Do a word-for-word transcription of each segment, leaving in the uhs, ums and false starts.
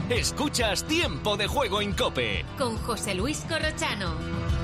Escuchas Tiempo de Juego en COPE. Con José Luis Corrochano.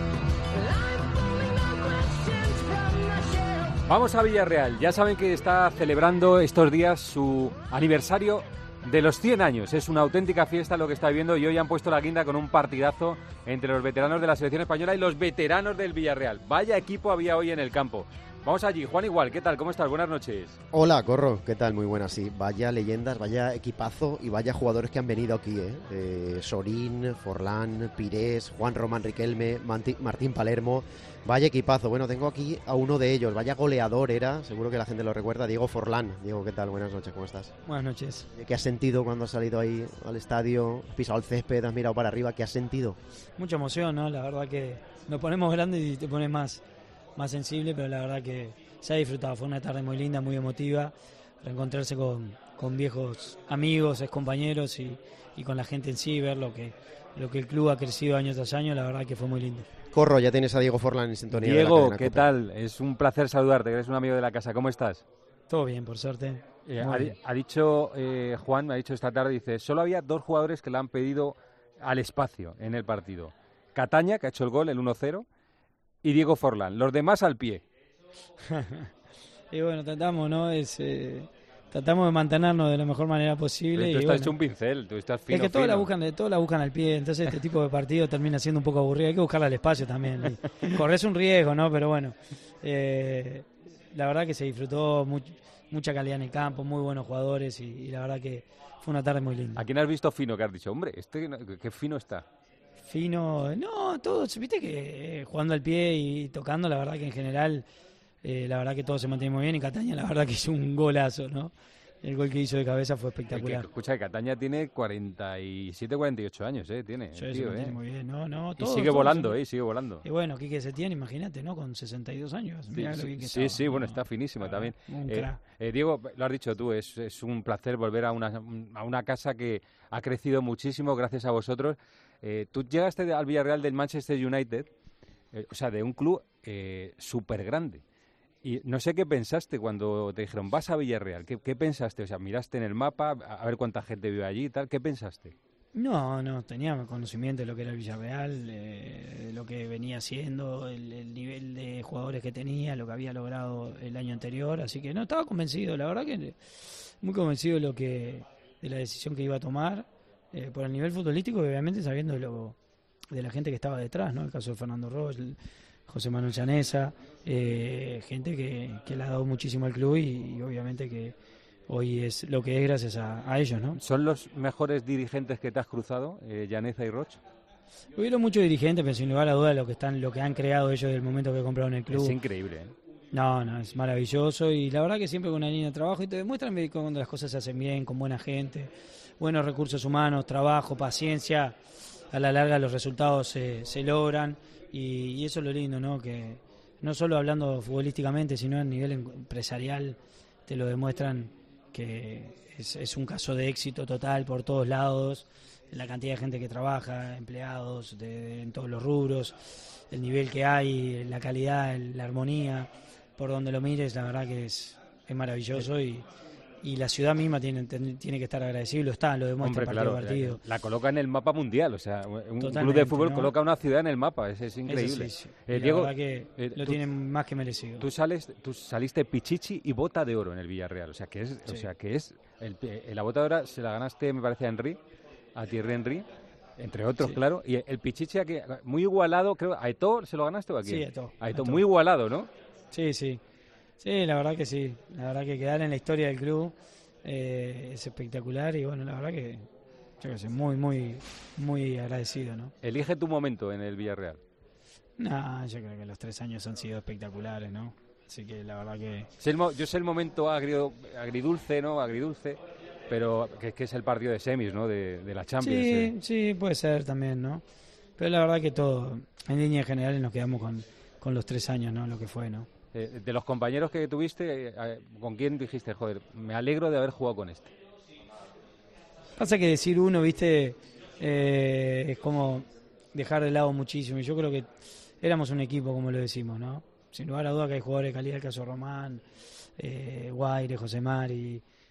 Vamos a Villarreal. Ya saben que está celebrando estos días su aniversario de los cien años. Es una auténtica fiesta lo que está viviendo y hoy han puesto la guinda con un partidazo entre los veteranos de la selección española y los veteranos del Villarreal. Vaya equipo había hoy en el campo. Vamos allí. Juan Igual, ¿qué tal? ¿Cómo estás? Buenas noches. Hola, Corro. ¿Qué tal? Muy buenas, sí. Vaya leyendas, vaya equipazo y vaya jugadores que han venido aquí, ¿eh? eh Sorín, Forlán, Pires, Juan Román Riquelme, Manti, Martín Palermo. Vaya equipazo. Bueno, tengo aquí a uno de ellos. Vaya goleador era, seguro que la gente lo recuerda, Diego Forlán. Diego, ¿qué tal? Buenas noches, ¿cómo estás? Buenas noches. ¿Qué has sentido cuando has salido ahí al estadio? Has pisado el césped, has mirado para arriba. ¿Qué has sentido? Mucha emoción, ¿no? La verdad que nos ponemos grandes y te pones más, más sensible, pero la verdad que se ha disfrutado. Fue una tarde muy linda, muy emotiva. Reencontrarse con, con viejos amigos, ex compañeros y, y con la gente en sí, ver lo que, lo que el club ha crecido año tras año, la verdad que fue muy lindo. Corro, ya tienes a Diego Forlán en sintonía. Diego, ¿qué tal? Es un placer saludarte, eres un amigo de la casa. ¿Cómo estás? Todo bien, por suerte. Eh, ha, ha dicho eh, Juan, me ha dicho esta tarde, dice, solo había dos jugadores que le han pedido al espacio en el partido. Cataña, que ha hecho el gol, el uno cero, y Diego Forlán. Los demás al pie. Y bueno, tratamos, ¿no? Es, eh, tratamos de mantenernos de la mejor manera posible. Pero tú y estás bueno, hecho un pincel, tú estás fino, es que todos fino. la buscan, de todos la buscan al pie, entonces este tipo de partido termina siendo un poco aburrido. Hay que buscarle al espacio también. Corres un riesgo, ¿no? Pero bueno, eh, la verdad que se disfrutó much, mucha calidad en el campo, muy buenos jugadores y, y la verdad que fue una tarde muy linda. ¿A quién has visto fino que has dicho? Hombre, este qué fino está. Fino, no, todos, viste que eh, jugando al pie y tocando, la verdad que en general, eh, la verdad que todo se mantiene muy bien y Cataña la verdad que hizo un golazo, ¿no? El gol que hizo de cabeza fue espectacular. Que, escucha, que Cataña tiene cuarenta y siete, cuarenta y ocho años, ¿eh? Tiene, sí, el tío, tío, ¿eh? Muy bien, no, no, y todos, sigue todos, volando, todos. ¿eh? Sigue volando. Y bueno, Quique Setién, imagínate, ¿no? Con sesenta y dos años. Mirá Sí, lo bien que sí, estaba, sí, ¿no? bueno, está finísimo ah, también. Un Eh, eh, Diego, lo has dicho tú, es, es un placer volver a una, a una casa que ha crecido muchísimo gracias a vosotros. Eh, tú llegaste al Villarreal del Manchester United, eh, o sea, de un club eh, súper grande. Y no sé qué pensaste cuando te dijeron, vas a Villarreal. ¿Qué, ¿Qué pensaste? O sea, miraste en el mapa a ver cuánta gente vive allí y tal. ¿Qué pensaste? No, no, tenía conocimiento de lo que era el Villarreal, eh, de lo que venía haciendo, el, el nivel de jugadores que tenía, lo que había logrado el año anterior. Así que no, estaba convencido, la verdad que muy convencido de, lo que, de la decisión que iba a tomar. Eh, por el nivel futbolístico y obviamente sabiendo de, lo, de la gente que estaba detrás, ¿no? El caso de Fernando Ross, José Manuel Llanesa, eh, gente que, que le ha dado muchísimo al club y, y obviamente que hoy es lo que es gracias a, a ellos, ¿no? ¿Son los mejores dirigentes que te has cruzado, eh, Llaneza y Roch? Hubieron muchos dirigentes, pero sin lugar a dudas lo que están, lo que han creado ellos desde el momento que compraron el club. Es increíble, ¿eh? No, no, es maravilloso y la verdad que siempre con una línea de trabajo y te demuestran cuando las cosas se hacen bien, con buena gente, buenos recursos humanos, trabajo, paciencia, a la larga los resultados se, se logran y, y eso es lo lindo, ¿no? Que no solo hablando futbolísticamente, sino a nivel empresarial te lo demuestran que es, es un caso de éxito total por todos lados, la cantidad de gente que trabaja, empleados de, de, en todos los rubros, el nivel que hay, la calidad, la armonía, por donde lo mires, la verdad que es, es maravilloso y, y la ciudad misma tiene, tiene que estar agradecido, lo está, lo demuestra. Hombre, partido claro, a partido. La, la coloca en el mapa mundial, o sea, un Totalmente, club de fútbol ¿no? coloca una ciudad en el mapa, es, es increíble. Es sí, sí. Eh, la Diego, verdad que eh, lo tú, tienen más que merecido. Tú, sales, tú saliste pichichi y bota de oro en el Villarreal, o sea que es, sí. o sea que es el, el, la bota de oro se la ganaste, me parece, a Henry, a Thierry Henry, entre otros, sí. Claro, y el pichichi aquí, muy igualado, creo, ¿a Eto'o se lo ganaste o a quién? Sí, a Eto'o. A Eto'o, muy igualado, ¿no? Sí, sí, sí, la verdad que sí, la verdad que quedar en la historia del club eh, es espectacular y bueno, la verdad que yo que sé, muy, muy, muy agradecido, ¿no? Elige tu momento en el Villarreal. No, yo creo que los tres años han sido espectaculares, ¿no? Así que la verdad que... Sí, el, yo sé el momento agrio, agridulce, ¿no? Agridulce, pero que, que es el partido de semis, ¿no? De, de la Champions. Sí, eh. sí, puede ser también, ¿no? Pero la verdad que todo, en líneas generales nos quedamos con, con los tres años, ¿no? Lo que fue, ¿no? Eh, de los compañeros que tuviste, eh, ¿con quién dijiste, joder, me alegro de haber jugado con este? Pasa que decir uno, viste, eh, es como dejar de lado muchísimo. Y yo creo que éramos un equipo, como lo decimos, ¿no? Sin lugar a duda que hay jugadores de calidad, el caso Román, eh, Guaire, Josemar y,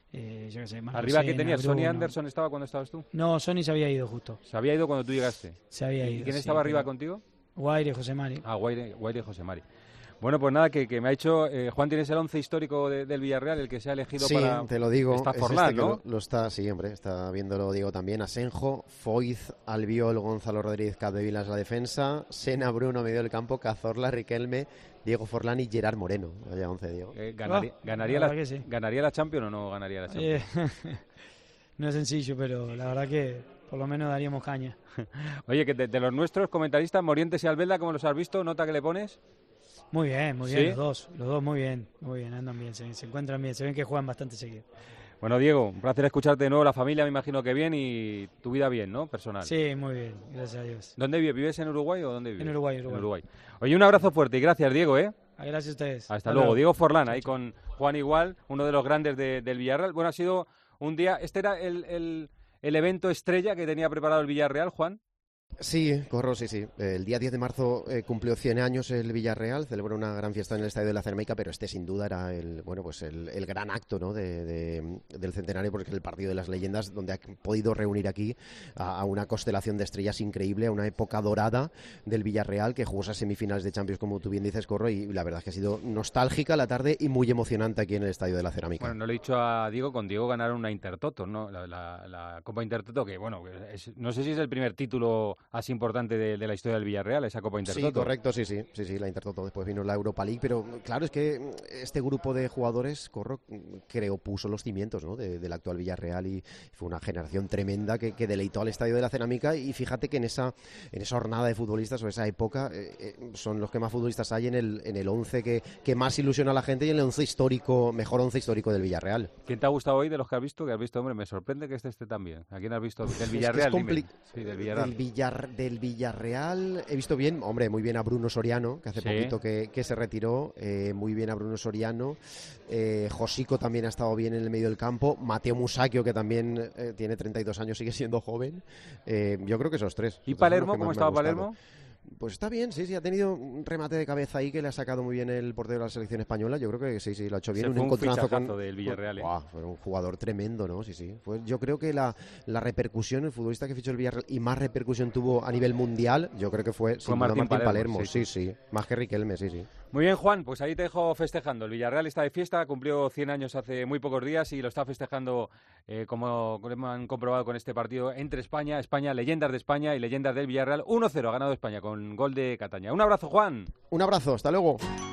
Eh, yo qué sé, ¿Arriba que tenías? Bruno. ¿Sony Anderson estaba cuando estabas tú? No, Sony se había ido justo. Se había ido cuando tú llegaste. Se había ido. ¿Y quién sí, estaba arriba pero... contigo? Guaire, José Mari. Ah, Guaire, Guaire y José Mari. Bueno, pues nada, que, que me ha hecho... Eh, Juan, ¿tienes el once histórico de, del Villarreal, el que se ha elegido sí, para...? Sí, te lo digo. Está es Forlán, este ¿no? Lo, lo está, sí, hombre, está viéndolo Diego también. Asenjo, Foiz, Albiol, Gonzalo Rodríguez, Capdevilas la defensa, Sena, Bruno, medio del campo, Cazorla, Riquelme, Diego Forlán y Gerard Moreno. Vaya once, Diego. Eh, ganaría, Oh, ganaría, la la, verdad que sí. ¿Ganaría la Champions o no ganaría la Champions? Eh, no es sencillo, pero la verdad que por lo menos daríamos caña. Oye, que de, de los nuestros comentaristas, Morientes y Albelda, ¿cómo los has visto? ¿Nota que le pones? Muy bien, muy bien, ¿Sí? los dos, los dos muy bien, muy bien, andan bien, se, se encuentran bien, se ven que juegan bastante seguido. Bueno, Diego, un placer escucharte de nuevo. La familia me imagino que bien y tu vida bien, ¿no? Personal. Sí, muy bien, gracias a Dios. ¿Dónde vives? ¿Vives en Uruguay o dónde vives? En Uruguay, Uruguay. En Uruguay. Oye, un abrazo fuerte y gracias, Diego, ¿eh? Ah, gracias a ustedes. Hasta luego. Diego Forlán, ahí con Juan Igual, uno de los grandes de, del Villarreal. Bueno, ha sido un día... ¿Este era el, el, el evento estrella que tenía preparado el Villarreal, Juan? Sí, corro, sí, sí. El día diez de marzo eh, cumplió cien años el Villarreal, celebró una gran fiesta en el Estadio de la Ceramica, pero este sin duda era el bueno pues el, el gran acto, ¿no? de, de, del centenario, porque es el partido de las leyendas, donde ha podido reunir aquí a, a una constelación de estrellas increíble, a una época dorada del Villarreal, que jugó esas semifinales de Champions, como tú bien dices, Corro, y la verdad es que ha sido nostálgica la tarde y muy emocionante aquí en el Estadio de la Ceramica. Bueno, no le he dicho a Diego, con Diego ganaron una Intertoto, ¿no? La, la, la Copa Intertoto, que bueno, es, no sé si es el primer título así importante de, de la historia del Villarreal, esa Copa Intertoto. Sí, correcto, sí, sí, sí, sí, la Intertoto. Después vino la Europa League, pero claro, es que este grupo de jugadores, Corro, creo, puso los cimientos, ¿no? de, del actual Villarreal, y fue una generación tremenda que, que deleitó al Estadio de la Cerámica. Y fíjate que en esa en esa jornada de futbolistas o esa época eh, eh, son los que más futbolistas hay en el en el once que, que más ilusiona a la gente, y en el once histórico, mejor once histórico del Villarreal. ¿Quién te ha gustado hoy de los que has visto? Que has visto, hombre, me sorprende que este esté tan bien. ¿A quién has visto? Del Villarreal. Es que es compli- sí, del Villarreal. Del, Villar, del Villarreal he visto bien, hombre, muy bien a Bruno Soriano, que hace Sí. poquito que, que se retiró, eh, muy bien a Bruno Soriano. Eh, Josico también ha estado bien en el medio del campo. Mateo Musacchio, que también eh, tiene treinta y dos años, sigue siendo joven. Eh, yo creo que esos tres. ¿Y Esos Palermo? son los que ¿Cómo más me han estaba gustado. Palermo? Pues está bien, sí, sí, ha tenido un remate de cabeza ahí que le ha sacado muy bien el portero de la selección española. Yo creo que sí, sí, lo ha hecho bien. Se un fue un encontronazo fichajazo con del Villarreal, ¿eh? Buah, fue un jugador tremendo, ¿no? Sí, sí. Fue, yo creo que la, la repercusión, el futbolista que fichó el Villarreal y más repercusión tuvo a nivel mundial, yo creo que fue, Fue sin duda, Martín Martín Palermo, Palermo. sí, Sí, sí, más que Riquelme, sí, sí. Muy bien, Juan, pues ahí te dejo festejando. El Villarreal está de fiesta, cumplió cien años hace muy pocos días y lo está festejando, eh, como han comprobado con este partido entre España, España, leyendas de España y leyendas del Villarreal. uno cero ha ganado España con gol de Cataña. Un abrazo, Juan. Un abrazo, hasta luego.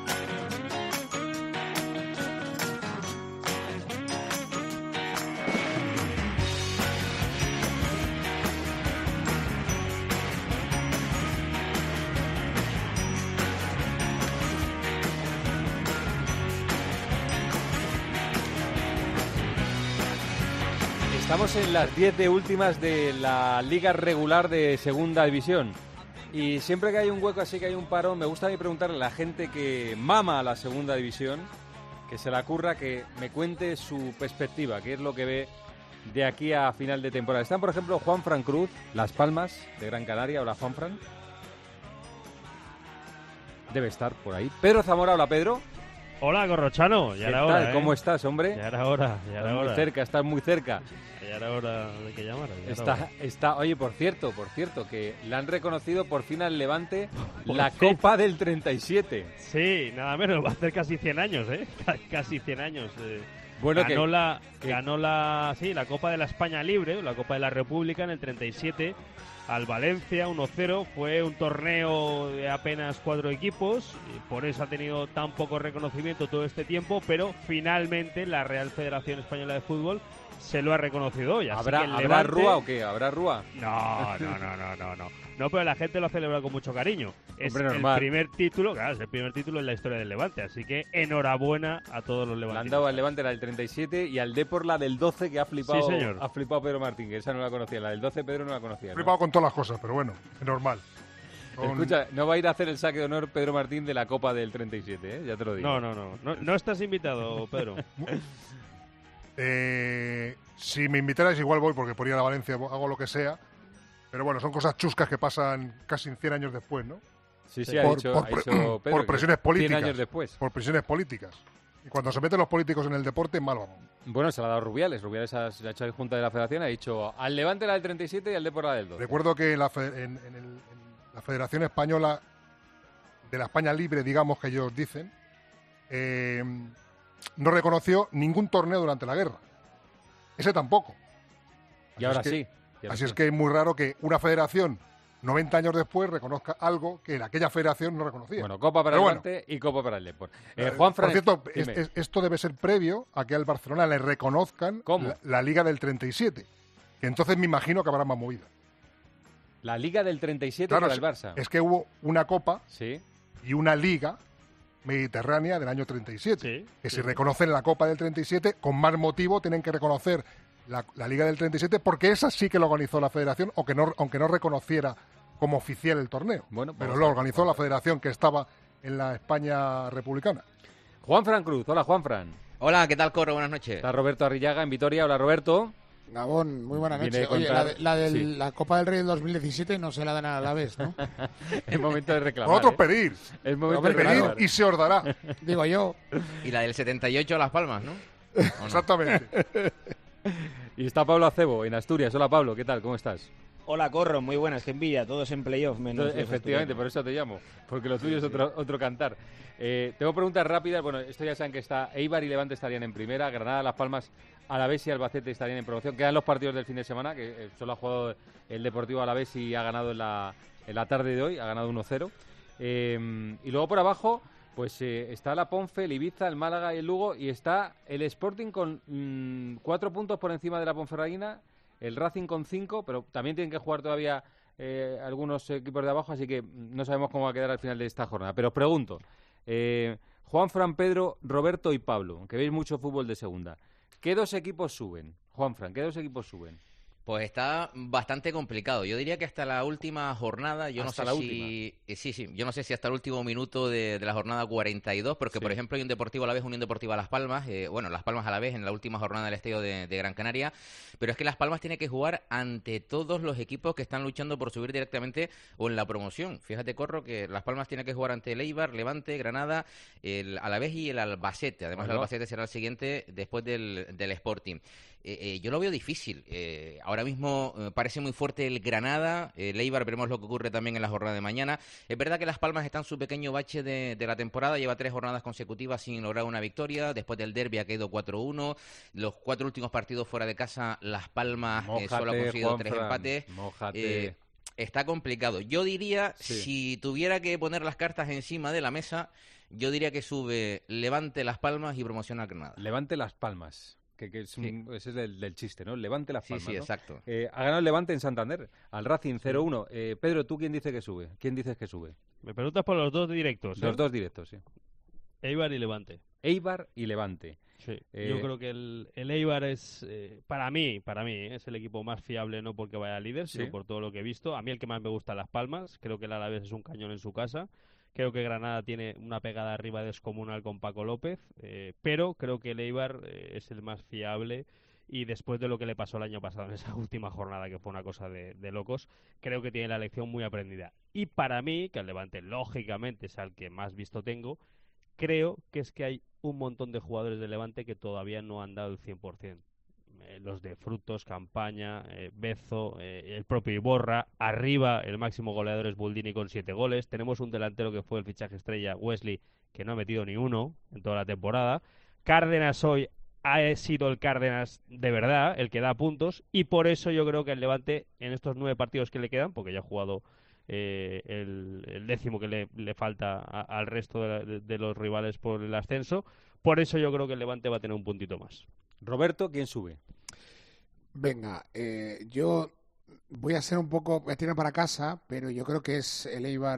Estamos en las diez de últimas de la liga regular de Segunda División. Y siempre que hay un hueco así, que hay un paro, me gusta a mí preguntarle a la gente que mama a la Segunda División, que se la curra, que me cuente su perspectiva, qué es lo que ve de aquí a final de temporada. Están, por ejemplo, Juan Fran Cruz, Las Palmas, de Gran Canaria. Hola, Juan Fran. Debe estar por ahí. Pedro Zamora, hola, Pedro. Hola, Corrochano, ya ¿Qué era tal? hora, ¿eh? ¿Cómo estás, hombre? Ya era hora, ya era Estás muy hora. cerca, estás muy cerca. Ya era hora de que llamara. ya era Está, hora. está, oye, por cierto, por cierto, que le han reconocido por fin al Levante Por la fin. Copa del treinta y siete. Sí, nada menos, va a hacer casi cien años, ¿eh? Ca- Casi cien años. eh. Bueno, ganó que, la, que- ganó la, sí, la Copa de la España Libre, la Copa de la República en el treinta y siete al Valencia uno cero. Fue un torneo de apenas cuatro equipos, y por eso ha tenido tan poco reconocimiento todo este tiempo, pero finalmente la Real Federación Española de Fútbol se lo ha reconocido hoy. Así ¿habrá, que el ¿habrá Levante- rúa o qué? ¿Habrá rúa? No, no, no, no, no, no. No, pero la gente lo celebra con mucho cariño. Es Hombre, el normal. primer título, claro, es el primer título en la historia del Levante, así que enhorabuena a todos los Le han levantinos. dado al Levante la del treinta y siete y al Depor la del doce, que ha flipado, Sí, señor. ha flipado Pedro Martín, que esa no la conocía. La del doce Pedro no la conocía, He ¿no? flipado con todas las cosas, pero bueno, es normal. Con- Escucha, no va a ir a hacer el saque de honor Pedro Martín de la Copa del treinta y siete, ¿eh? Ya te lo digo. No, no, no, no, no estás invitado, Pedro. Eh, si me invitarais igual voy, porque por ir a la Valencia hago lo que sea. Pero bueno, son cosas chuscas que pasan casi cien años después, ¿no? Sí, sí, Sí. ha Por- dicho, por ha pre- dicho Pedro por que presiones políticas. cien años después. Por presiones políticas. Y cuando se meten los políticos en el deporte, mal vamos. Bueno, se la ha dado Rubiales. Rubiales ha, se ha hecho el junta de la federación, ha dicho al Levante la del treinta y siete y al Depor la del doce. Recuerdo que en la, fe, en, en el, en la Federación Española, de la España Libre, digamos que ellos dicen, eh, no reconoció ningún torneo durante la guerra. Ese tampoco. Y ahora es que, sí. Y ahora así sí. es que es muy raro que una federación noventa años después reconozca algo que en aquella federación no reconocía. Bueno, Copa para Pero el Levante bueno. y Copa para el Depor. Eh, Eh, Juan Fran, Por cierto, es, dime. es, esto debe ser previo a que al Barcelona le reconozcan ¿Cómo? la, la Liga del treinta y siete. Que entonces me imagino que habrá más movida. La Liga del treinta y siete Claro, para el Barça. Es que hubo una Copa Sí. y una Liga Mediterránea del año treinta y siete. Sí, que sí. si reconocen la Copa del treinta y siete, con más motivo tienen que reconocer la, la Liga del treinta y siete, porque esa sí que lo organizó la Federación, aunque no, aunque no reconociera como oficial el torneo. Bueno, pero vamos lo a ver, organizó vamos la a ver. Federación que estaba en la España republicana. Juan Fran Cruz. Hola, Juan Fran. Hola, ¿qué tal, Corro? Buenas noches. Está Roberto Arrillaga en Vitoria. Hola, Roberto. Gabón, muy buena Viene noche. a Oye, contar- la, de- la, del- sí. la Copa del Rey del dos mil diecisiete no se la dan a la vez, ¿no? Es momento de reclamar. Nosotros ¿eh? pedir, Es momento Hombre, de pedir reclamar. y se os dará. Digo yo. Y la del setenta y ocho a Las Palmas, ¿no? ¿O no? Exactamente. Y está Pablo Acebo en Asturias. Hola, Pablo. ¿Qué tal? ¿Cómo estás? Hola, Corro, muy buenas, que envidia, todos en playoff menos Entonces, los efectivamente, asturianos. por eso te llamo, porque lo tuyo es otro, otro cantar. Eh, tengo preguntas rápidas. Bueno, esto ya saben que está Eibar y Levante estarían en primera, Granada, Las Palmas, Alavés y Albacete estarían en promoción. Quedan los partidos del fin de semana, que eh, solo ha jugado el Deportivo Alavés y ha ganado en la, en la tarde de hoy, ha ganado uno cero. Eh, y luego por abajo, pues eh, está la Ponfe, el Ibiza, el Málaga y el Lugo, y está el Sporting con mm, cuatro puntos por encima de la Ponferradina, el Racing con cinco, pero también tienen que jugar todavía eh, algunos equipos de abajo, así que no sabemos cómo va a quedar al final de esta jornada. Pero os pregunto, eh, Juan, Fran, Pedro, Roberto y Pablo, que veis mucho fútbol de segunda, ¿qué dos equipos suben? Juan, Fran, ¿qué dos equipos suben? Pues está bastante complicado. Yo diría que hasta la última jornada, yo Hasta no sé la si... eh, Sí, sí, yo no sé si hasta el último minuto de, de la jornada cuarenta y dos, porque Sí. por ejemplo hay un Deportivo Alavés, Unión Deportiva Las Palmas, eh, bueno, Las Palmas Alavés en la última jornada del Estadio de, de Gran Canaria, pero es que Las Palmas tiene que jugar ante todos los equipos que están luchando por subir directamente o en la promoción. Fíjate, Corro, que Las Palmas tiene que jugar ante el Eibar, Levante, Granada, el Alavés y el Albacete. Además, Bueno. el Albacete será el siguiente después del, del Sporting. Eh, eh, yo lo veo difícil. Eh, ahora mismo eh, parece muy fuerte el Granada, el Eibar, veremos lo que ocurre también en la jornada de mañana. Es verdad que Las Palmas está en su pequeño bache de, de la temporada, lleva tres jornadas consecutivas sin lograr una victoria, después del derbi ha caído cuatro uno, los cuatro últimos partidos fuera de casa, Las Palmas eh, solo ha conseguido Juan tres Fran, empates. mójate. Eh, está complicado. Yo diría, Sí. si tuviera que poner las cartas encima de la mesa, yo diría que sube Levante, Las Palmas y promociona Granada. Levante Las Palmas, que, que es un- ese es del, del chiste, ¿no? Levante Las Sí, Palmas, sí, ¿no? exacto. Eh, ha ganado el Levante en Santander, al Racing cero uno. Eh, Pedro, ¿tú quién dice que sube? ¿Quién dices que sube? Me preguntas por los dos directos, ¿eh? Los dos directos, sí. Eibar y Levante. Eibar y Levante. Sí. Eh, Yo creo que el, el Eibar es, eh, para mí, para mí, eh, es el equipo más fiable, no porque vaya líder, sino Sí. por todo lo que he visto. A mí el que más me gusta Las Palmas, creo que el Alavés es un cañón en su casa. Creo que Granada tiene una pegada arriba descomunal con Paco López, eh, pero creo que el Eibar eh, es el más fiable. Y después de lo que le pasó el año pasado en esa última jornada, que fue una cosa de, de locos, creo que tiene la lección muy aprendida. Y para mí, que el Levante lógicamente es al que más visto tengo, creo que es que hay un montón de jugadores de Levante que todavía no han dado el cien por ciento. Eh, los de Frutos, Campaña, eh, Bezo, eh, el propio Iborra, arriba el máximo goleador es Buldini con siete goles, tenemos un delantero que fue el fichaje estrella, Wesley, que no ha metido ni uno en toda la temporada, Cárdenas hoy ha sido el Cárdenas de verdad, el que da puntos, y por eso yo creo que el Levante en estos nueve partidos que le quedan, porque ya ha jugado eh, el, el décimo que le, le falta a, al resto de, la- de- de los rivales por el ascenso, por eso yo creo que el Levante va a tener un puntito más. Roberto, ¿quién sube? Venga, eh, yo voy a ser un poco, voy a tirar para casa, pero yo creo que es el Eibar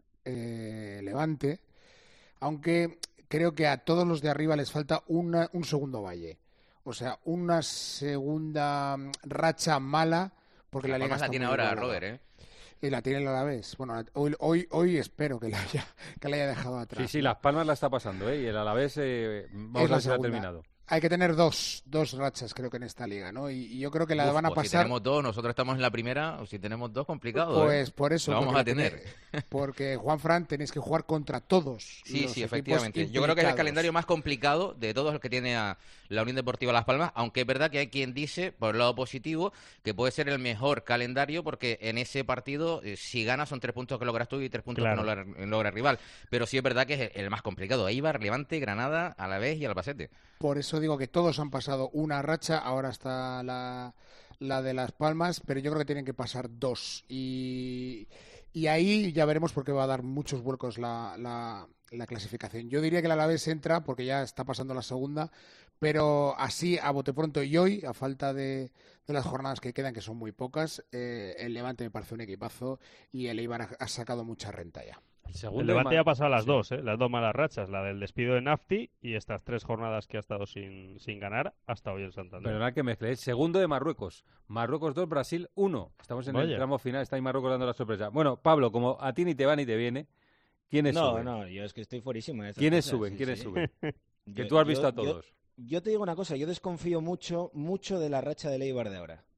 eh, Levante, aunque creo que a todos los de arriba les falta una, un segundo valle. O sea, una segunda mm, racha mala, porque la, La liga Palmas la está tiene muy ahora igualada. Robert, ¿eh? Y la tiene el Alavés. Bueno, hoy, hoy, hoy espero que la haya, que la haya dejado atrás. Sí, sí, Las Palmas la está pasando, ¿eh? Y el Alavés, eh, vamos Es a la ver si la ha segunda. terminado. hay que tener dos, dos rachas creo que en esta liga, ¿no? Y, y yo creo que la Uf, van a pues pasar... Si tenemos dos, nosotros estamos en la primera, o si tenemos dos, complicado. Pues ¿eh? por eso. Lo vamos a tener. tener. Porque, Juanfran, tenéis que jugar contra todos. Sí, los sí, efectivamente. Yo creo que es el calendario más complicado de todos los que tiene a la Unión Deportiva Las Palmas, aunque es verdad que hay quien dice, por el lado positivo, que puede ser el mejor calendario porque en ese partido, eh, si ganas, son tres puntos que logras tú y tres puntos Claro. que no logra, logra el rival. Pero sí es verdad que es el, el más complicado. Eibar, Levante, Granada, Alavés y Albacete. Por eso digo que todos han pasado una racha, ahora está la, la de Las Palmas, pero yo creo que tienen que pasar dos. Y, y ahí ya veremos porque va a dar muchos vuelcos la, la, la clasificación. Yo diría que el Alavés entra porque ya está pasando la segunda, pero así a bote pronto y hoy, a falta de, de las jornadas que quedan, que son muy pocas, eh, el Levante me parece un equipazo y el Eibar ha, ha sacado mucha renta ya. El, el Levante ya ha pasado las sí. dos, ¿eh? las dos malas rachas, la del despido de Nafti y estas tres jornadas que ha estado sin, sin ganar hasta hoy en Santander. Pero no hay que mezclar. Segundo de Marruecos. Marruecos dos, Brasil uno. Estamos en Vaya. el tramo final, está ahí Marruecos dando la sorpresa. Bueno, Pablo, como a ti ni te va ni te viene, ¿quiénes no, suben? No, yo es que estoy fuerísimo. de estas ¿Quiénes cosas, suben? sí, ¿Quiénes sí. suben? Que Yo- tú has visto yo- a todos. Yo, yo te digo una cosa, yo desconfío mucho, mucho de la racha de Eibar de ahora.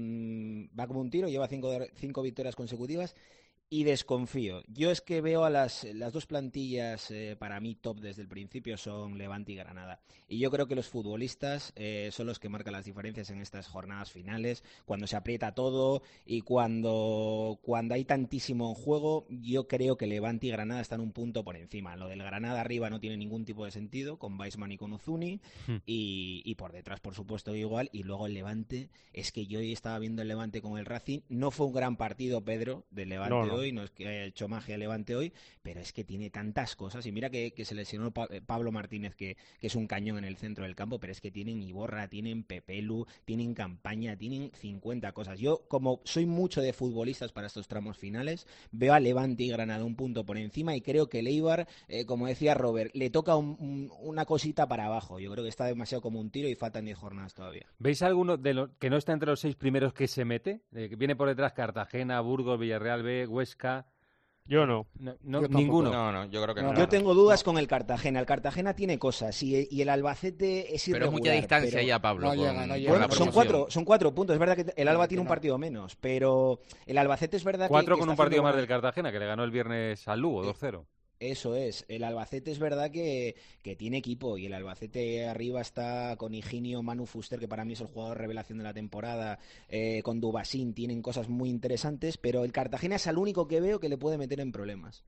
Mm, va como un tiro, lleva cinco, cinco victorias consecutivas y desconfío. Yo es que veo a las, las dos plantillas eh, para mí top desde el principio son Levante y Granada. Y yo creo que los futbolistas eh, son los que marcan las diferencias en estas jornadas finales, cuando se aprieta todo y cuando, cuando hay tantísimo en juego. Yo creo que Levante y Granada están un punto por encima. Lo del Granada arriba no tiene ningún tipo de sentido, con Weissman y con Uzuni, Hmm. y, y por detrás, por supuesto, igual. Y luego el Levante, es que yo hoy estaba viendo el Levante con el Racing. No fue un gran partido, Pedro, del Levante No, no. hoy, no es que haya hecho magia el Levante hoy, pero es que tiene tantas cosas. Y mira que, que se lesionó Pa- eh, Pablo Martínez, que, que es un cañón en el centro del campo, pero es que tienen Iborra, tienen Pepelu, tienen Campaña, tienen cincuenta cosas. Yo, como soy mucho de futbolistas para estos tramos finales, veo a Levante y Granada un punto por encima y creo que el Eibar, eh, como decía Robert, le toca un- un- una cosita para abajo. Yo creo que está demasiado como un tiro y faltan diez jornadas todavía. ¿Veis alguno de los que no está entre los seis primeros que se mete? Eh, que viene por detrás Cartagena, Burgos, Villarreal B, Huesca. Yo no. No, no, Yo tampoco. ninguno. No, no, yo creo que No, no. no, Yo tengo dudas con el Cartagena. El Cartagena tiene cosas y, y el Albacete es Pero irregular. es mucha distancia pero- ya, Pablo. No con- llega, no con llega. Bueno, la son promoción. cuatro, son cuatro puntos. Es verdad que el Alba Pero tiene un que no. partido menos, pero el Albacete es verdad que- Cuatro que con está un partido haciendo más buena- del Cartagena, que le ganó el viernes al Lugo, dos cero. Eso es. El Albacete es verdad que, que tiene equipo y el Albacete arriba está con Higinio, Manu Fuster, que para mí es el jugador revelación de la temporada, eh, con Dubasín, tienen cosas muy interesantes, pero el Cartagena es el único que veo que le puede meter en problemas.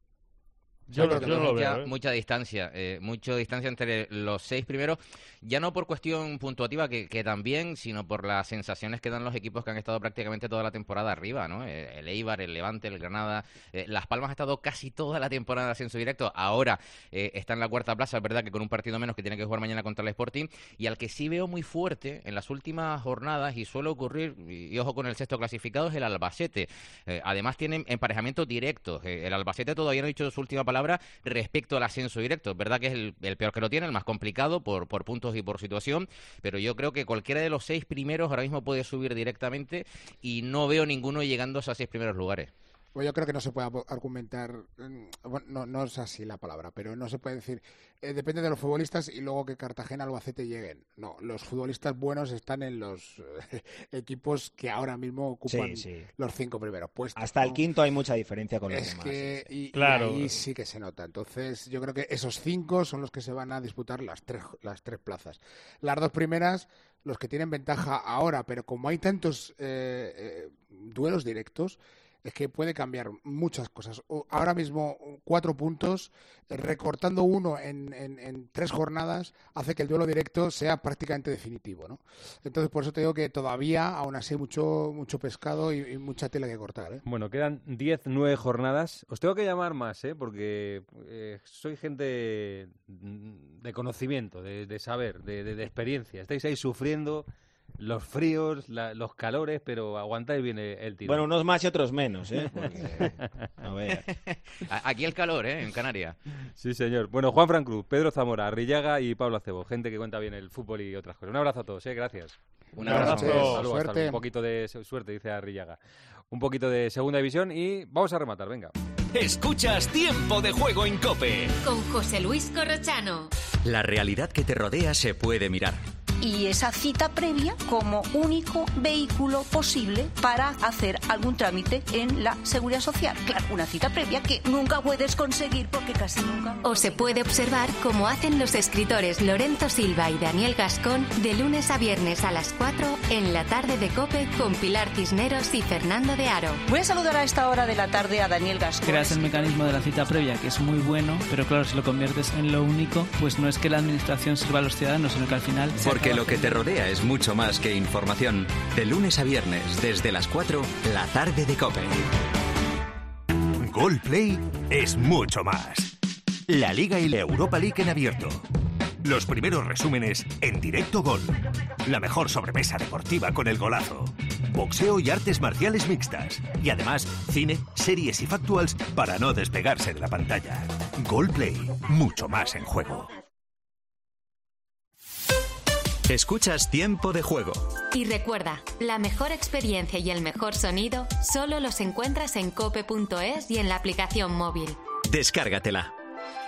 Yo, creo no, que yo no lo mucha, veo. ¿eh? mucha distancia, eh, mucha distancia entre los seis primeros, ya no por cuestión puntuativa que, que también, sino por las sensaciones que dan los equipos que han estado prácticamente toda la temporada arriba, ¿no? Eh, El Eibar, el Levante, el Granada, eh, Las Palmas ha estado casi toda la temporada de ascenso directo, ahora eh, está en la cuarta plaza, es verdad que con un partido menos que tiene que jugar mañana contra el Sporting, y al que sí veo muy fuerte en las últimas jornadas, y suele ocurrir, y, y ojo con el sexto clasificado, es el Albacete. Eh, además tienen emparejamientos directos, eh, el Albacete todavía no ha dicho su última palabra respecto al ascenso directo. Es verdad que es el, el peor que lo tiene, el más complicado por, por puntos y por situación, pero yo creo que cualquiera de los seis primeros ahora mismo puede subir directamente y no veo ninguno llegando a esos seis primeros lugares. Pues yo creo que no se puede ap- argumentar, mm, bueno, no, no es así la palabra, pero no se puede decir, eh, depende de los futbolistas y luego que Cartagena, Albacete lleguen. No, los futbolistas buenos están en los eh, equipos que ahora mismo ocupan Sí, sí. los cinco primeros puestos. Hasta el ¿no? quinto hay mucha diferencia con los Es demás. que sí, sí. y, y Claro. ahí sí que se nota. Entonces, yo creo que esos cinco son los que se van a disputar las tres, las tres plazas. Las dos primeras, los que tienen ventaja ahora, pero como hay tantos eh, eh, duelos directos, es que puede cambiar muchas cosas. O- Ahora mismo, cuatro puntos, eh, recortando uno en, en- en tres jornadas, hace que el duelo directo sea prácticamente definitivo, ¿no? Entonces, por eso te digo que todavía, aún así, mucho, mucho pescado y, y mucha tela que cortar, ¿eh? Bueno, quedan diez, nueve jornadas. Os tengo que llamar más, ¿eh? Porque eh, soy gente mm, de conocimiento, de, de saber, de, de- de experiencia. Estáis ahí sufriendo los fríos, la- los calores, pero aguantáis bien el, el tiro. Bueno, unos más y otros menos, ¿eh? Porque, a ver. A- Aquí el calor, ¿eh? En Canarias. Sí, señor. Bueno, Juan Fran Cruz, Pedro Zamora, Arrillaga y Pablo Acebo. Gente que cuenta bien el fútbol y otras cosas. Un abrazo a todos, ¿eh? Gracias. Un abrazo. abrazo. Suerte. Hasta luego, hasta Suerte. luego. Un poquito de su- suerte, dice Arrillaga. Un poquito de segunda división y vamos a rematar, venga. Escuchas Tiempo de Juego en COPE. Con José Luis Corrochano. La realidad que te rodea se puede mirar. Y esa cita previa como único vehículo posible para hacer algún trámite en la Seguridad Social. Claro, una cita previa que nunca puedes conseguir porque casi nunca... O se puede observar cómo hacen los escritores Lorenzo Silva y Daniel Gascón de lunes a viernes a las cuatro en la tarde de COPE con Pilar Cisneros y Fernando de Aro. Voy a saludar a esta hora de la tarde a Daniel Gascón. Creas el mecanismo de la cita previa, que es muy bueno, pero claro, si lo conviertes en lo único, pues no es que la administración sirva a los ciudadanos, sino que al final... Porque lo que te rodea es mucho más que información. De lunes a viernes, desde las cuatro, la tarde de COPE. Gol Play es mucho más. La Liga y la Europa League en abierto. Los primeros resúmenes en directo Gol. La mejor sobremesa deportiva con el golazo. Boxeo y artes marciales mixtas. Y además, cine, series y factuals para no despegarse de la pantalla. Gol Play, mucho más en juego. Escuchas Tiempo de Juego. Y recuerda, la mejor experiencia y el mejor sonido solo los encuentras en cope punto es y en la aplicación móvil. Descárgatela.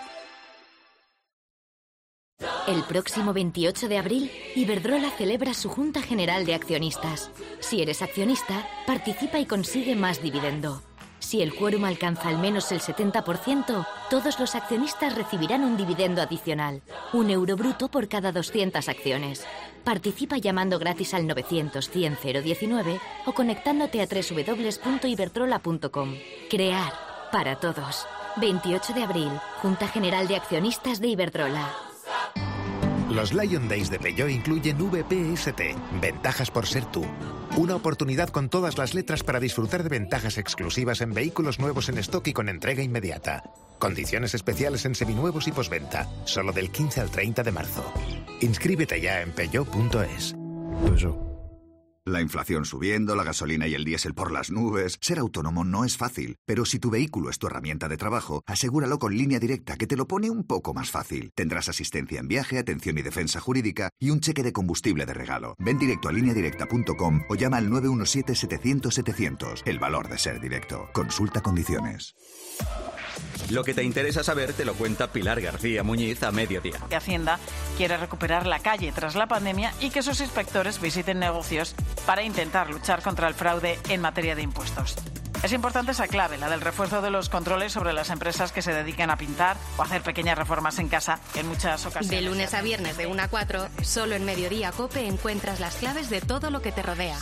El próximo veintiocho de abril, Iberdrola celebra su Junta General de Accionistas. Si eres accionista, participa y consigue más dividendo. Si el quórum alcanza al menos el setenta por ciento, todos los accionistas recibirán un dividendo adicional, un euro bruto por cada doscientas acciones. Participa llamando gratis al novecientos cien cero diecinueve o conectándote a doble u doble u doble u punto iberdrola punto com. Crear para todos. veintiocho de abril, Junta General de Accionistas de Iberdrola. Los Lion Days de Peugeot incluyen V P S T, ventajas por ser tú. Una oportunidad con todas las letras para disfrutar de ventajas exclusivas en vehículos nuevos en stock y con entrega inmediata. Condiciones especiales en seminuevos y postventa, solo del quince al treinta de marzo. Inscríbete ya en peugeot punto es. La inflación subiendo, la gasolina y el diésel por las nubes. Ser autónomo no es fácil, pero si tu vehículo es tu herramienta de trabajo, asegúralo con Línea Directa, que te lo pone un poco más fácil. Tendrás asistencia en viaje, atención y defensa jurídica y un cheque de combustible de regalo. Ven directo a línea directa punto com o llama al nueve uno siete setecientos setecientos. El valor de ser directo. Consulta condiciones. Lo que te interesa saber te lo cuenta Pilar García Muñiz a mediodía. Hacienda quiere recuperar la calle tras la pandemia y que sus inspectores visiten negocios para intentar luchar contra el fraude en materia de impuestos. Es importante esa clave, la del refuerzo de los controles sobre las empresas que se dedican a pintar o hacer pequeñas reformas en casa, que en muchas ocasiones... De lunes a viernes de una a cuatro, solo en Mediodía COPE encuentras las claves de todo lo que te rodea.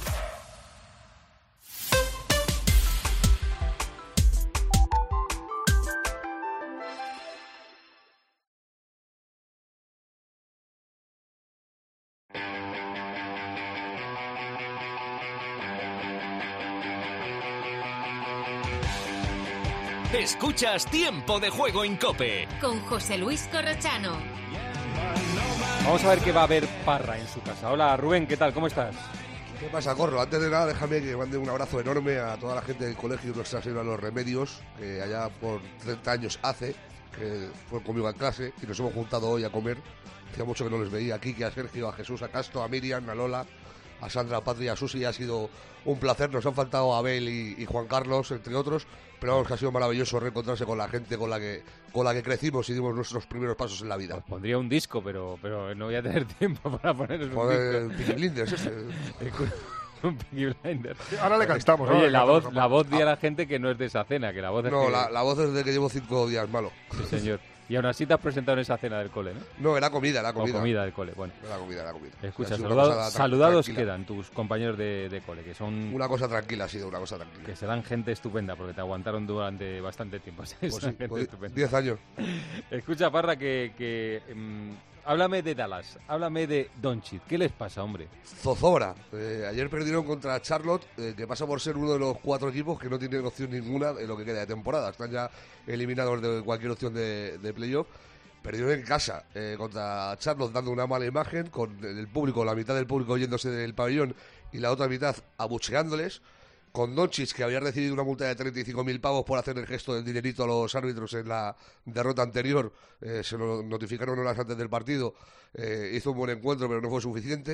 Escuchas Tiempo de Juego en COPE. Con José Luis Corrochano. Vamos a ver qué va a haber Parra en su casa. Hola Rubén, ¿qué tal? ¿Cómo estás? ¿Qué pasa, Corro? Antes de nada, déjame que mande un abrazo enorme a toda la gente del colegio Nuestra Señora de los Remedios, que allá por treinta años hace, que fue conmigo a clase y nos hemos juntado hoy a comer. Hacía mucho que no les veía, a Kiki, a Sergio, a Jesús, a Casto, a Miriam, a Lola, a Sandra, a Patria, a Susi. Ha sido un placer. Nos han faltado Abel y, y Juan Carlos, entre otros, pero vamos, que ha sido maravilloso reencontrarse con la gente con la que con la que crecimos y dimos nuestros primeros pasos en la vida. Pues pondría un disco, pero pero no voy a tener tiempo para poner un Joder, disco. Peaky Blinders este. Un Peaky Blinders. Ahora le cantamos. Oye, ahora le la cantamos, voz, la voz di a la gente que no es de esa cena, que la voz es No, que... la, la voz es de que llevo cinco días malo. Sí, señor. Y aún así te has presentado en esa cena del cole, ¿no? No, era comida, era comida. O comida del cole, bueno. Era comida, era comida. Escucha, Ha sido saludado- una cosa tra- saludados tranquila. quedan tus compañeros de, de cole, que son... Una cosa tranquila ha sido, una cosa tranquila. Que serán gente estupenda, porque te aguantaron durante bastante tiempo. Pues Serán sí, gente pues estupenda. diez años. Escucha, Parra, que... que mm, háblame de Dallas, háblame de Doncic. ¿Qué les pasa, hombre? Zozobra. Eh, ayer perdieron contra Charlotte, eh, que pasa por ser uno de los cuatro equipos que no tienen opción ninguna en lo que queda de temporada. Están ya eliminados de cualquier opción de, de playoff. Perdieron en casa eh, contra Charlotte, dando una mala imagen, con el público, la mitad del público yéndose del pabellón y la otra mitad abucheándoles. Con Doncic, que había recibido una multa de treinta y cinco mil pavos por hacer el gesto del dinerito a los árbitros en la derrota anterior, eh, se lo notificaron horas antes del partido, eh, hizo un buen encuentro pero no fue suficiente,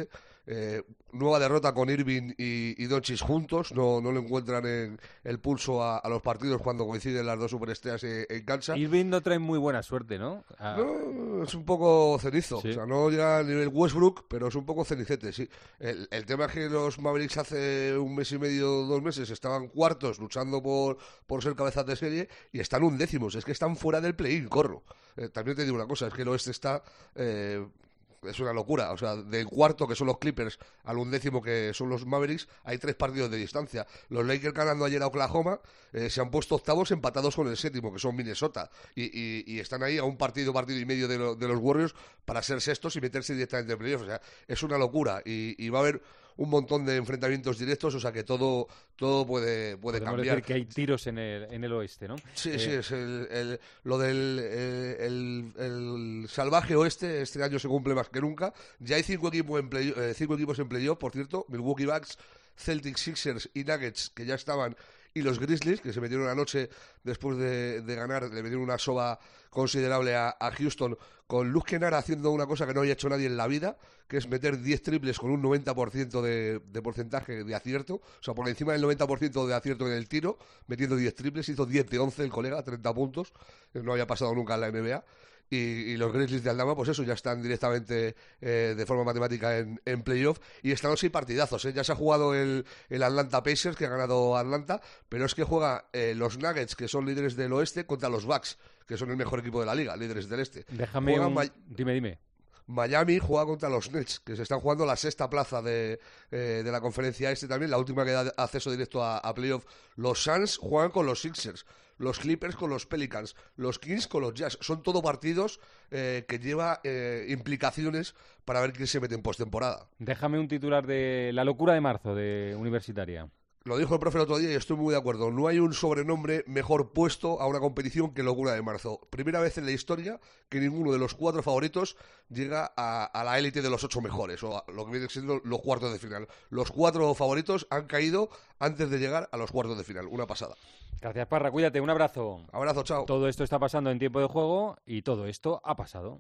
Eh, nueva derrota con Irving y, y Doncic juntos, no, no le encuentran en el pulso a, a los partidos cuando coinciden las dos superestrellas en, en cancha. Irving no trae muy buena suerte, ¿no? Ah. No, es un poco cenizo, sí. O sea, no llega a nivel Westbrook, pero es un poco cenicete, sí. El, el tema es que los Mavericks hace un mes y medio, dos meses, estaban cuartos luchando por, por ser cabezas de serie y están undécimos, es que están fuera del play-in, corro. Eh, también te digo una cosa, es que el oeste está... Eh, es una locura, o sea, del cuarto que son los Clippers al undécimo que son los Mavericks hay tres partidos de distancia. Los Lakers ganando ayer a Oklahoma eh, se han puesto octavos empatados con el séptimo que son Minnesota y, y, y están ahí a un partido, partido y medio de, lo, de los Warriors para ser sextos y meterse directamente en playoffs. O sea, es una locura y, y va a haber un montón de enfrentamientos directos, o sea que todo todo puede puede Podemos cambiar. decir que hay tiros en el, en el oeste, ¿no? Sí, eh... sí, es el, el, lo del eh, el, el salvaje oeste, este año se cumple más que nunca. Ya hay cinco equipos en play, eh, cinco equipos en playoff, por cierto, Milwaukee Bucks, Celtics, Sixers y Nuggets, que ya estaban, y los Grizzlies, que se metieron anoche después de, de ganar, le metieron una soba considerable a, a Houston, con Luke Kennard haciendo una cosa que no haya hecho nadie en la vida, que es meter diez triples con un noventa por ciento de, de porcentaje de acierto, o sea, por encima del noventa por ciento de acierto en el tiro, metiendo diez triples, hizo diez de once el colega, treinta puntos, no había pasado nunca en la N B A. Y, y los Grizzlies de Aldama, pues eso, ya están directamente eh, de forma matemática en, en playoff. Y esta noche hay partidazos, ¿eh? Ya se ha jugado el, el Atlanta Pacers, que ha ganado Atlanta, pero es que juega eh, los Nuggets, que son líderes del oeste, contra los Bucks, que son el mejor equipo de la liga, líderes del este. Déjame un... Ma- dime, dime. Miami juega contra los Nets, que se están jugando la sexta plaza de, eh, de la conferencia este también, la última que da acceso directo a, a playoff. Los Suns juegan con los Sixers, los Clippers con los Pelicans, los Kings con los Jazz. Son todo partidos eh, que lleva eh, implicaciones para ver quién se mete en postemporada. Déjame un titular de La locura de marzo, de Universitaria. Lo dijo el profe el otro día y estoy muy de acuerdo. No hay un sobrenombre mejor puesto a una competición que locura de marzo. Primera vez en la historia que ninguno de los cuatro favoritos llega a, a la élite de los ocho mejores, o a lo que viene siendo los cuartos de final. Los cuatro favoritos han caído antes de llegar a los cuartos de final. Una pasada. Gracias, Parra. Cuídate. Un abrazo. Abrazo, chao. Todo esto está pasando en tiempo de juego y todo esto ha pasado.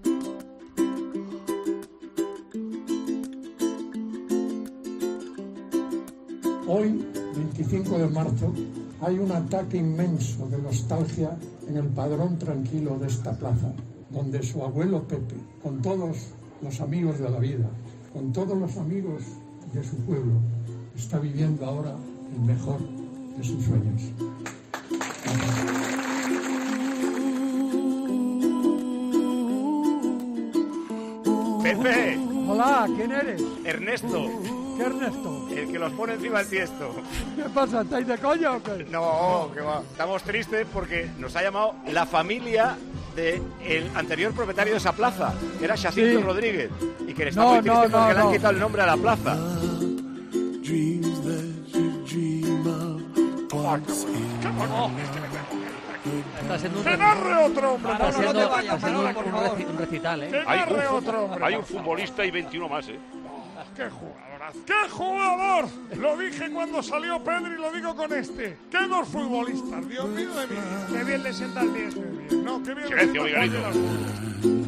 Hoy, veinticinco de marzo, hay un ataque inmenso de nostalgia en el padrón tranquilo de esta plaza, donde su abuelo Pepe, con todos los amigos de la vida, con todos los amigos de su pueblo, está viviendo ahora el mejor de sus sueños. Pepe. Hola, ¿quién eres? Ernesto. ¿Qué Ernesto? El que los pone encima del tiesto. ¿Qué pasa? ¿Estáis de coña o qué? No, que va. Estamos tristes porque nos ha llamado la familia del anterior propietario de esa plaza, que era Jacinto sí. Rodríguez, y que le está no, muy triste no, porque no, le han no. quitado el nombre a la plaza. Está siendo un ¡Que narre otro hombre! Está siendo, no te vayas, está siendo Manolo, por un, favor. reci- un recital, ¿eh? ¡Que Hay narre un, otro hombre! hay un futbolista y veintiuno más, ¿eh? ¡Qué jugadorazo! ¡Qué jugador! Lo dije cuando salió Pedro y lo digo con este. ¡Qué dos futbolistas! ¡Dios mío de mí! ¡Qué bien le sienta el diez! No, qué bien Silencio, le sienta el Miguelito.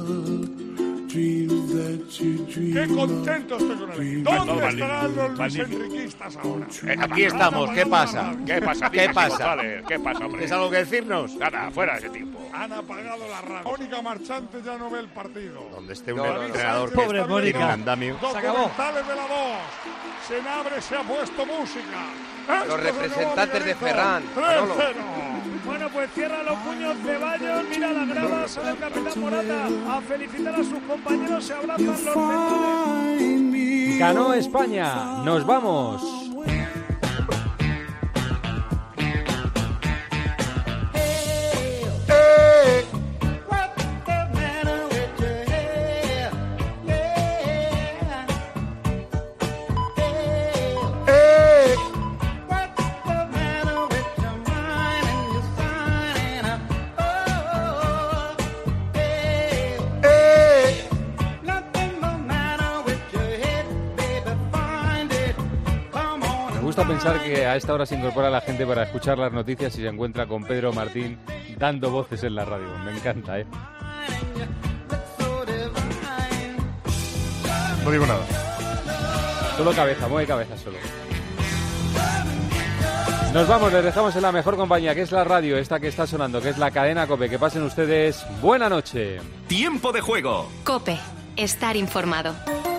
¡Qué contento estoy con el equipo! No, ¿Dónde no, estarán los magnífico. luisenriquistas ahora? Eh, aquí estamos, ¿qué pasa? ¿Qué pasa? ¿Qué Diga, pasa? González, ¿qué pasa, hombre? ¿Tienes algo que decirnos? Nada, fuera ese tipo. Han apagado la radio. Mónica Marchante ya no ve el partido. Donde esté un David entrenador Sánchez Pobre está Mónica. viendo andamio. Se acabó. Documentales de la voz. Senabre se ha puesto música. Esto Los se representantes acabó, de Miguelito. Ferran. tres Manolo. cero. Bueno, pues cierra los puños Ceballos, mira la grada, sale el capitán Morata a felicitar a sus compañeros, se abrazan los centrales. Ganó España. Nos vamos. Me gusta pensar que a esta hora se incorpora la gente para escuchar las noticias y se encuentra con Pedro Martín dando voces en la radio. Me encanta, ¿eh? No digo nada. Solo cabeza, mueve cabeza solo. Nos vamos, les dejamos en la mejor compañía, que es la radio, esta que está sonando, que es la cadena COPE. Que pasen ustedes buena noche. Tiempo de juego. COPE. Estar informado.